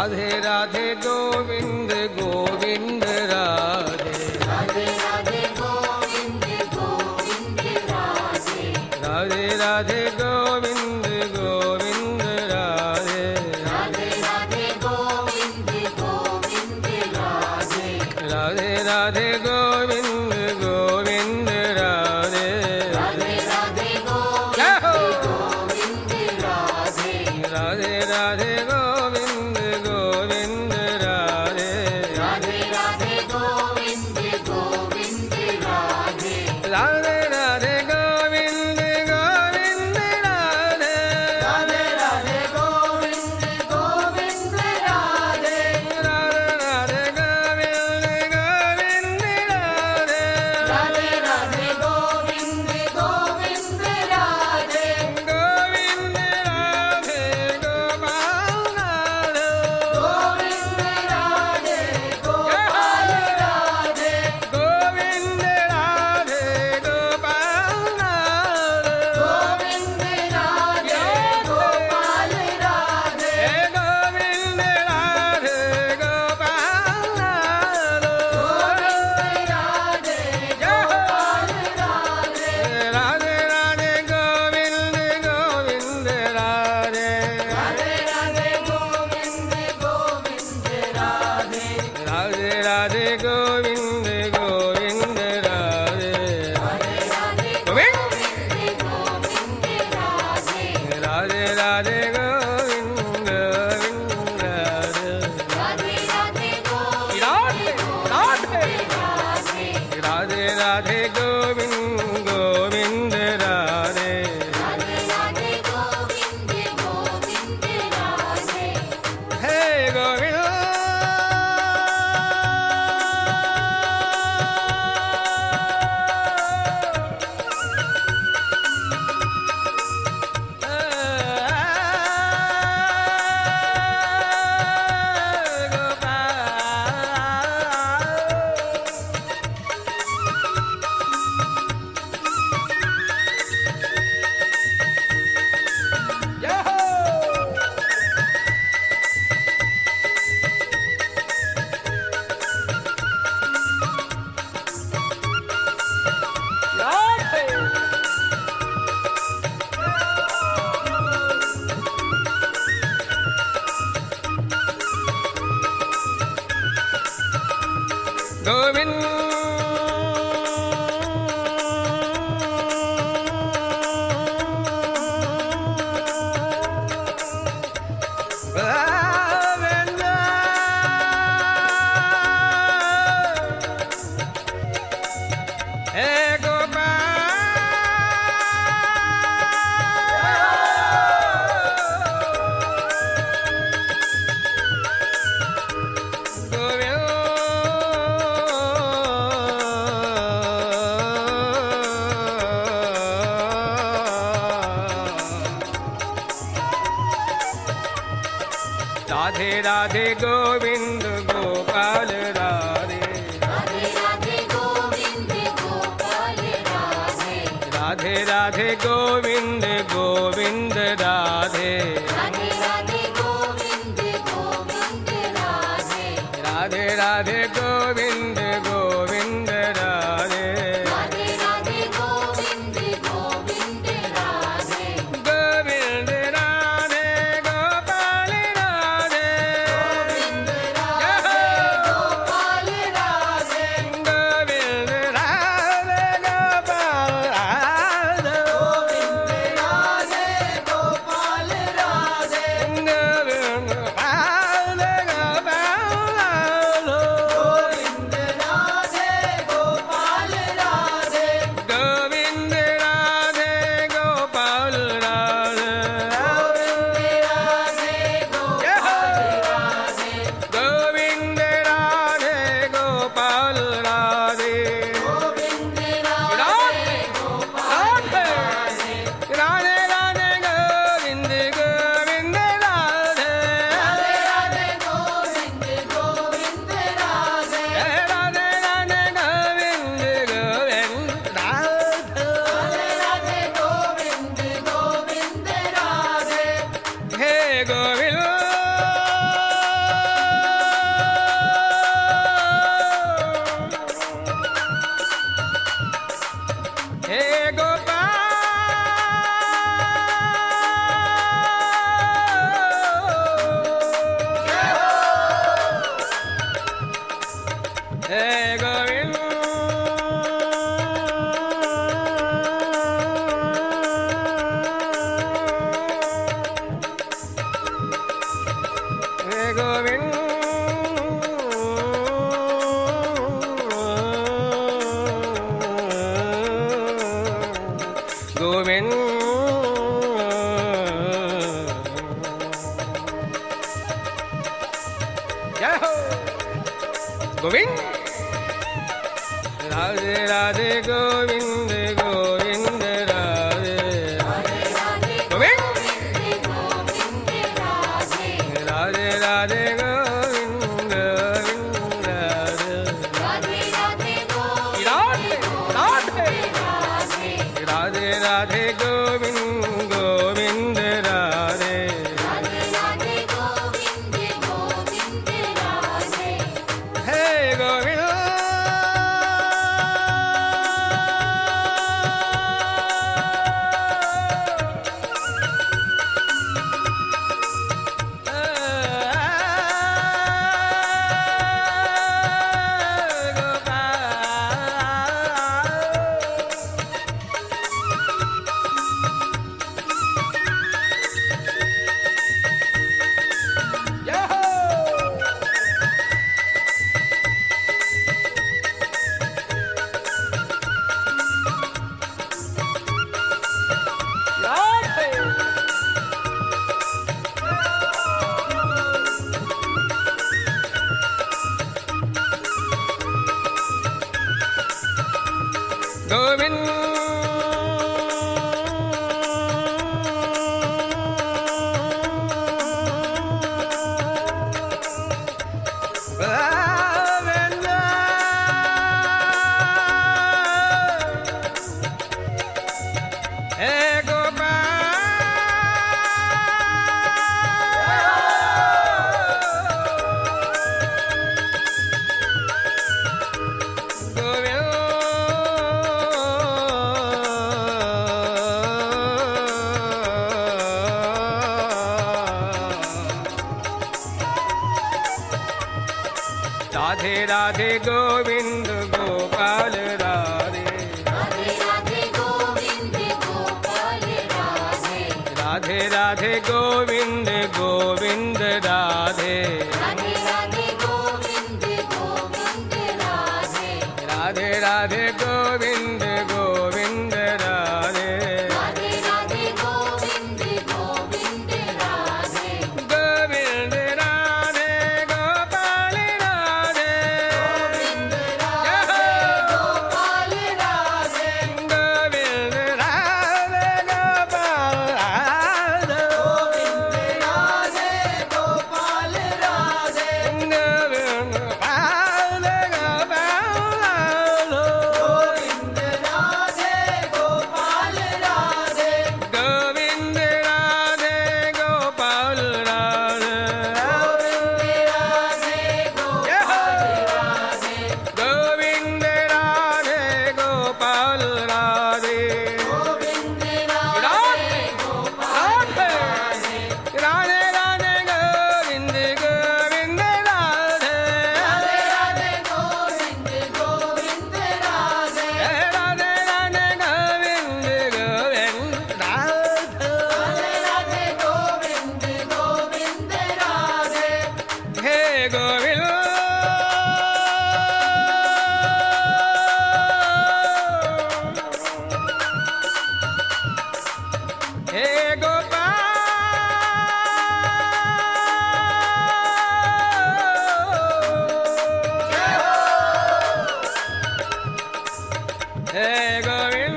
राधे राधे गोविंद गोविंद राधे राधे राधे गोविंद गोविंद राधे राधे राधे गोविंद गोविंद राधे राधे राधे गोविंद गोविंद राधे राधे राधे गोविंद गोविंद राधे राधे राधे जय हो गोविंद राधे राधे राधे गोविंद गोविंद राधे राधे राधे गोविंद गोविंद राधे राधे राधे गोविंद गोविंद राधे राधे राधे गोविंद गोविंद राधे राधे राधे गोविंद गोविंद राधे राधे राधे गोविंद गोविंद राधे गोविंद राधे गोपाल राधे गोविंद राधे गोपाल राधे गोविंद राधे गोपाल राधे गोविंद राधे गोपाल राधे गोविंद राधे गोपाल राधे गोविंद राधे गोपाल राधे राधे राधे गोविंद गोविंद राधे राधे राधे गोविंद गोविंद राधे राधे राधे गोविंद गोविंद राधे राधे राधे गोविंद गोविंद राधे राधे राधे गोविंद गोविंद राधे राधे राधे राधे राधे राधे गोविंद गोविंद राधे राधे राधे गोविंद गोविंद राधे हे गोविंद गोविंद गोविंद हे राधे राधे गोविंद गोपाल राधे राधे राधे गोविंद गोपाल राधे राधे राधे गोविंद गोविंद राधे राधे राधे गोविंद गोविंद राधे राधे राधे गोविंद गोविंद राधे राधे राधे गोविंद गोविंद राधे गोविंद राधे गोपाल राधे गोविंद राधे गोपाल राधे गोविंद राधे गोपाल राधे गोविंद राधे गोपाल राधे गोविंद जय हो गोविंद राधे राधे गोविंद गोविंद राधे गोविंद राधे राधे गोविंद गोविंद राधे राधे राधे गोविंद गोविंद राधे हे गोविंद गोविंद राधे राधे गोविंद गोपाल राधे राधे राधे गोविंद गोपाल राधे राधे राधे गोविंद गोविंद राधे राधे राधे गोविंद गोविंद राधे राधे राधे गोविंद गोविंद राधे राधे राधे गोविंद गोविंद राधे गोविंद राधे गोपाल राधे गोविंद राधे गोपाल राधे गोविंद राधे गोपाल राधे गोविंद राधे गोपाल राधे गोविंद राधे गोपाल राधे गोविंद राधे गोपाल राधे गोविंद राधे गोपाल राधे गोविंद राधे राधे गोपाल राधे राधे राधे गोविंद गोविंद राधे राधे राधे गोविंद गोविंद राधे राधे राधे गोविंद गोविंद राधे राधे गोविंद गोविंद राधे हे गोविंद हे गोपाल हे गोविंद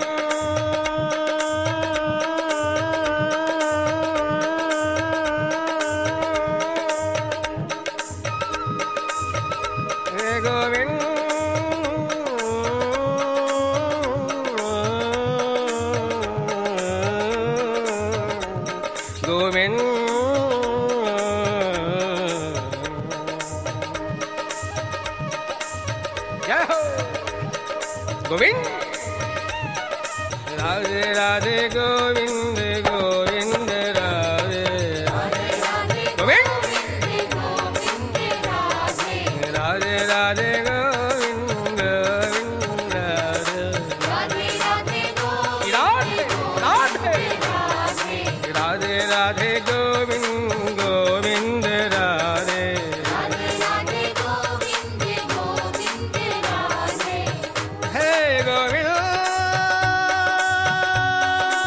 हे गोविंद गोविंद जय हो गोविंद राधे राधे गोविंद गोविंद राधे गोविंद राधे राधे गोविंद गोविंद राधे राधे राधे गोविंद गोविंद राधे हे गोविंद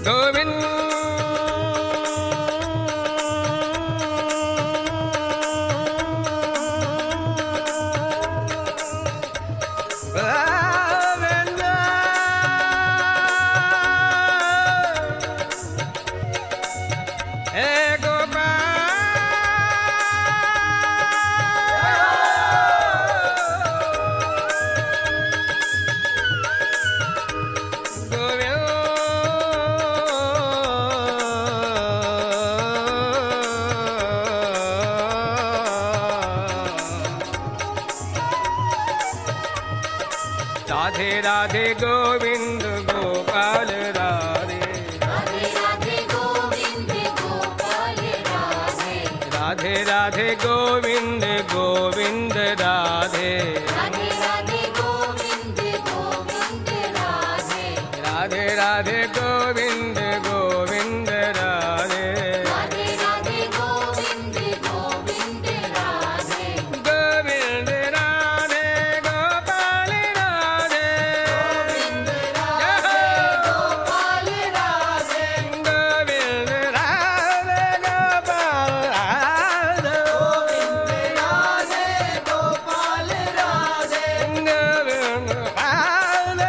राधे राधे गोविंद गोपाल राधे राधे राधे गोविंद गोपाल राधे राधे राधे गोविंद गोविंद राधे राधे राधे गोविंद गोविंद राधे राधे राधे गोविंद गोविंद राधे राधे राधे गोविंद गोविंद राधे गोविंद राधे गोपाल राधे गोविंद राधे गोपाल राधे गोविंद राधे गोपाल राधे गोविंद राधे गोपाल राधे गोविंद राधे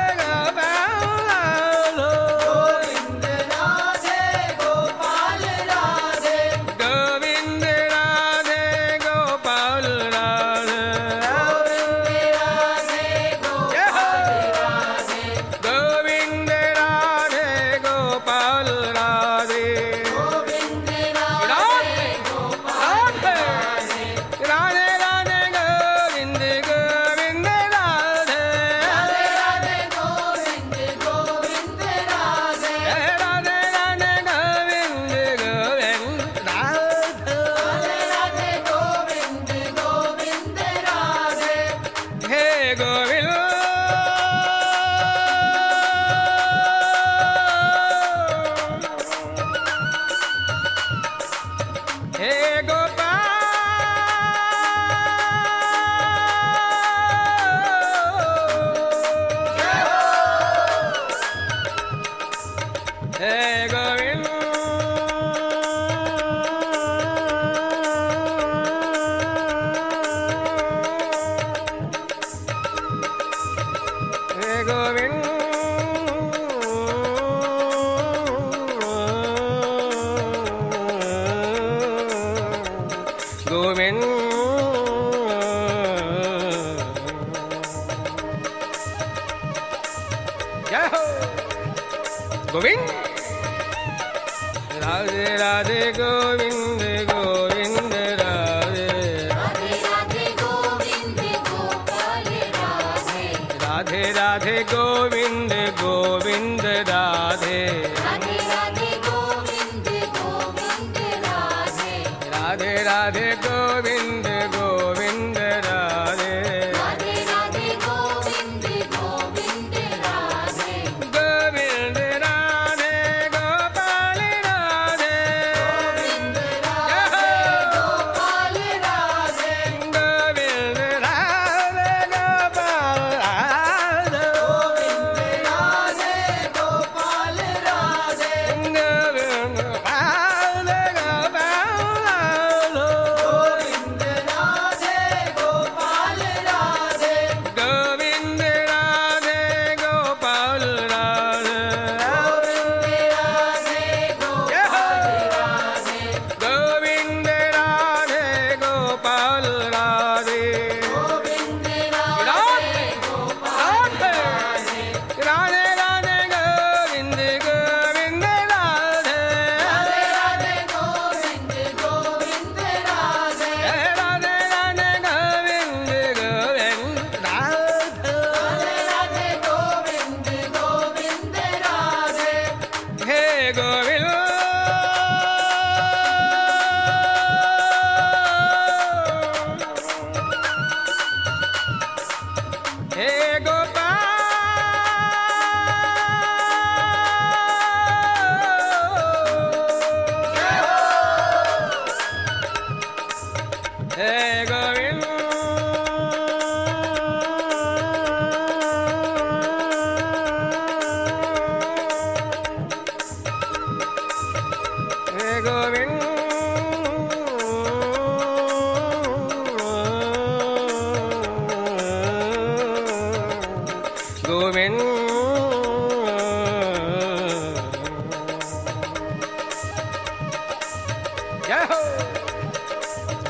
गोपाल राधे गोविंद राधे गोपाल राधे गोविंद राधे गोपाल राधे गोविंद राधे गोपाल राधे राधे राधे गोविंद गोविंद राधे राधे राधे गोविंद गोविंद राधे राधे राधे गोविंद गोविंद राधे राधे गोविंद गोविंद राधे हे गोविंद हे गोपाल हे गोविंद हे गोविंद गोविंद जय हो गोविंद राधे राधे गोविंद गोविंद राधे राधे राधे गोविंद गोपाल राधे राधे राधे गोविंद गोविंद राधे राधे राधे गोविंद गोविंद राधे राधे राधे गोविंद गोविंद राधे राधे राधे गोविंद गोविंद राधे गोविंद राधे गोपाल राधे गोविंद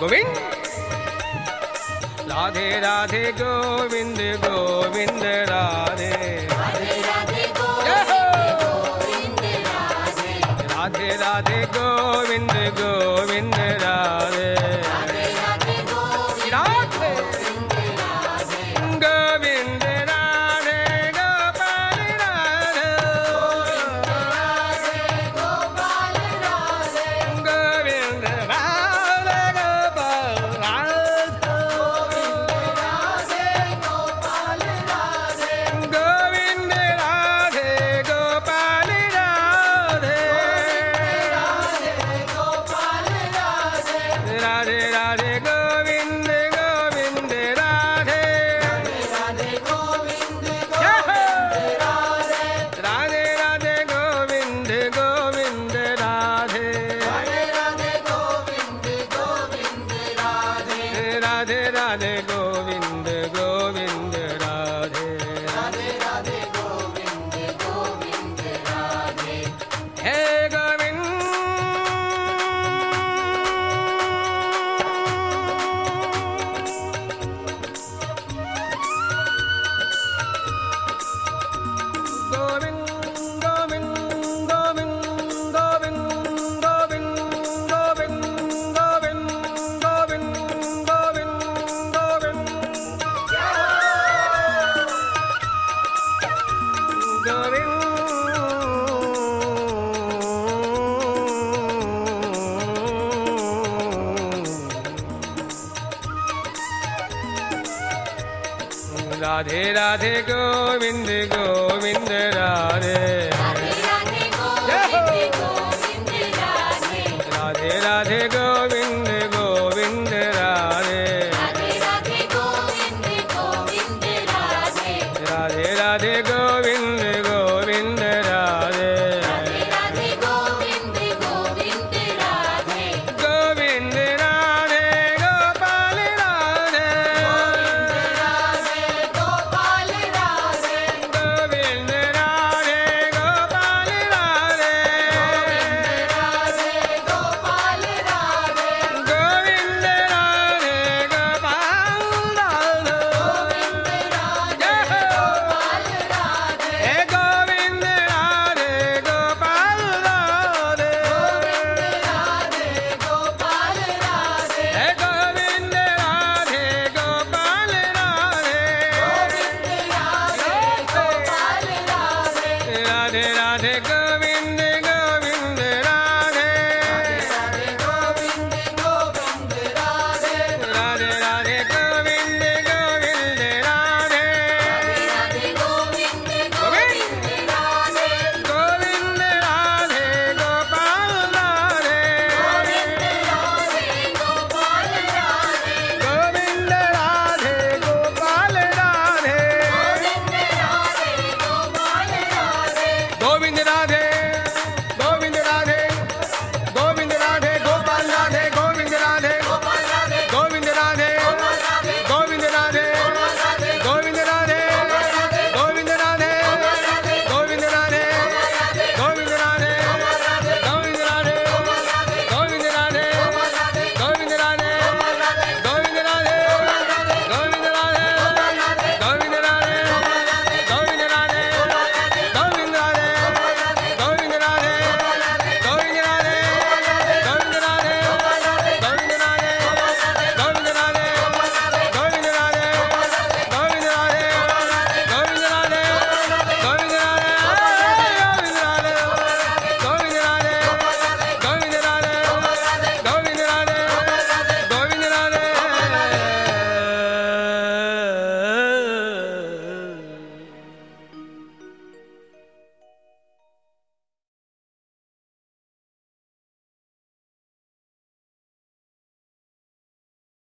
गोविंद राधे राधे गोविंद गोविंद राधे राधे राधे गोविंद राधे राधे राधे गोविंद गोविंद राधे राधे राधे गोविंद राधे राधे गोविंद राधे गोपाल राधे गोपाल राधे गोविंद राधे गोपाल राधे गोपाल राधे गोविंद राधे गोपाल राधे गोपाल राधे राधे राधे गोविंद गोविंद राधे राधे गोविंद राधे राधे गोविंद गोविंद राधे राधे राधे गोविंद गोविंद राधे राधे राधे गोविंद गोविंद राधे राधे राधे गोविंद गोविंद राधे हे गोविंद गोविंद गोविंद गोविंद गोविंद गोविंद गोविंद गोविंद गोविंद गोविंद गोविंद राधे राधे गोविंद गोविंद राधे